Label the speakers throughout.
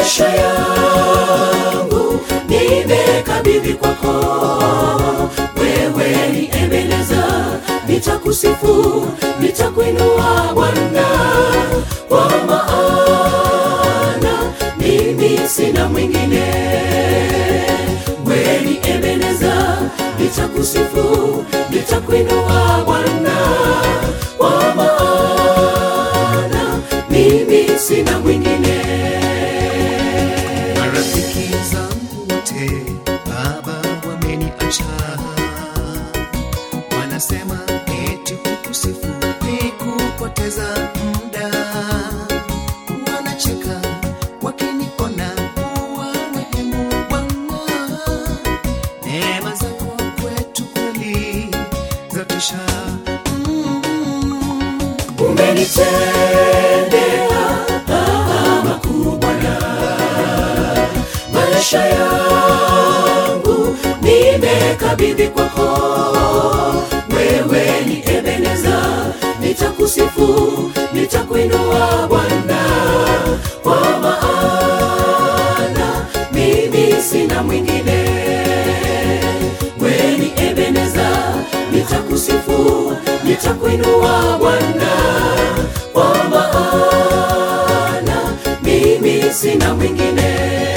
Speaker 1: maisha yangu nimekabidhi kwako. Wewe ni Ebeneza, nitakusifu, nitakuinua Bwana, kwa maana mimi sina mwingine. Wewe ni Ebeneza, nitakusifu, nitakuinua Bwana, kwa maana mimi sina mwingine.
Speaker 2: Marafiki zangu wote Baba wameniacha, wanasema eti kukusifu ni kupoteza muda. Wanacheka wakiniona kuwa rehemu Bwana, neema zako kwetu kweli zatosha.
Speaker 1: Umenitendea makuu Bwana, maisha yangu nimekabidhi kwako. Wewe ni Ebeneza, nitakusifu, nitakuinua Bwana, kwa maana mimi sina mwingine. Wewe ni Ebeneza, nitakusifu, nitakuinua Bwana, kwa maana mimi sina mwingine.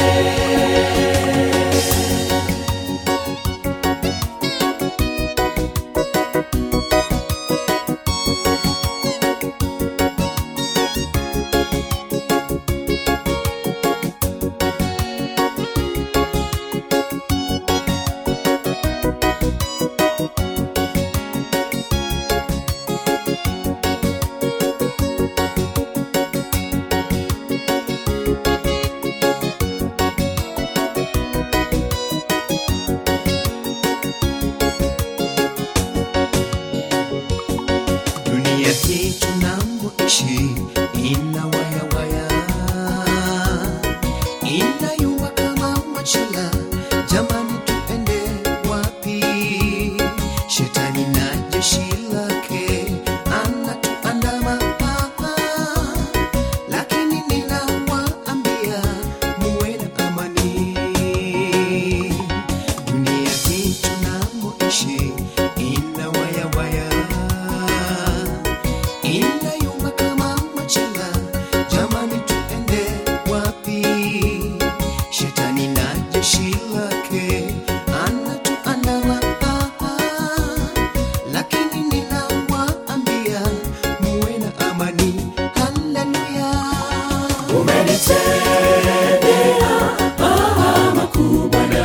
Speaker 2: Dunia hii tunamoishi ina waya waya, inayua kama machela. Jamani, tuende wapi? Shetani na jeshi lake anatuandama hapa, lakini ninawaambia muwe na amani. Dunia hii tunamoishi ina waya waya, inayumba kama machela. Jamani, tuende wapi? Shetani na jeshi lake anatuandama hapa, lakini ninawaambia muwe na amani. Haleluya.
Speaker 1: Umenitendea makuu Bwana,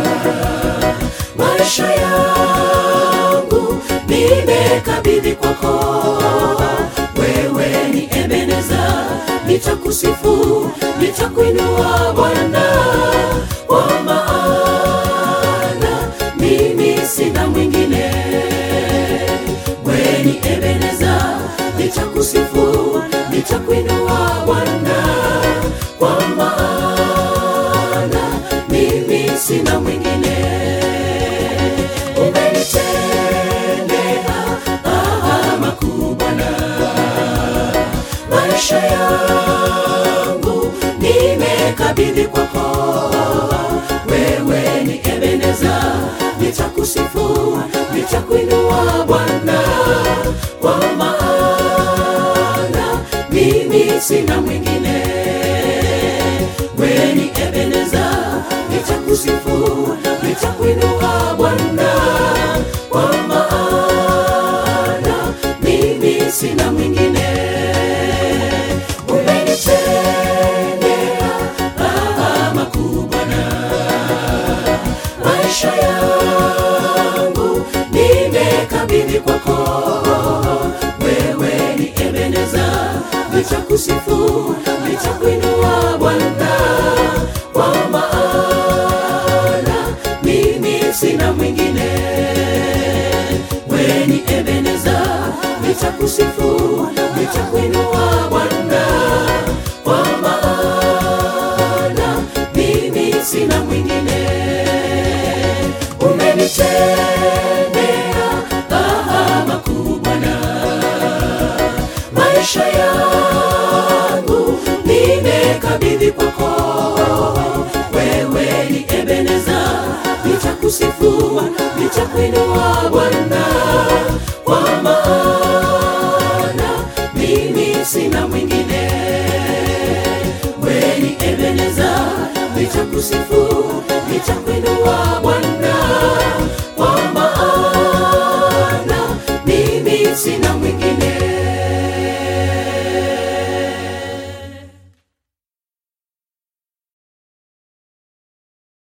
Speaker 1: maisha yangu nimekabidhi kwako. Wewe ni Ebeneza, nitakusifu, nitakuinua Bwana, kwa maana mimi sina mwingine. Wewe ni Ebeneza, nitakusifu, nitakuinua Bwana, kwa maana mimi sina mwingine. Umenitendea makuu Bwana, maisha yangu nimekabidhi kwako. Wewe ni Ebeneza, nitakusifu, nitakuinua Bwana, kwa maana mimi sina mwingine. Wewe ni Ebeneza, nitakusifu, nitakuinua Bwana, kwa maana mimi sina mwingine. Umenitendea makuu Bwana, maisha yangu nimekabidhi kwako. Wewe ni Ebeneza, nitakusifu, nitakuinua Bwana, kwa maana mimi sina mwingine. Wewe ni Ebeneza, nitakusifu, nitakuinua Bwana, kwa maana mimi sina mwingine. Umenitendea makuu Bwana, maisha yangu nimekabidhi kwako. nitakusifu, nitakuinua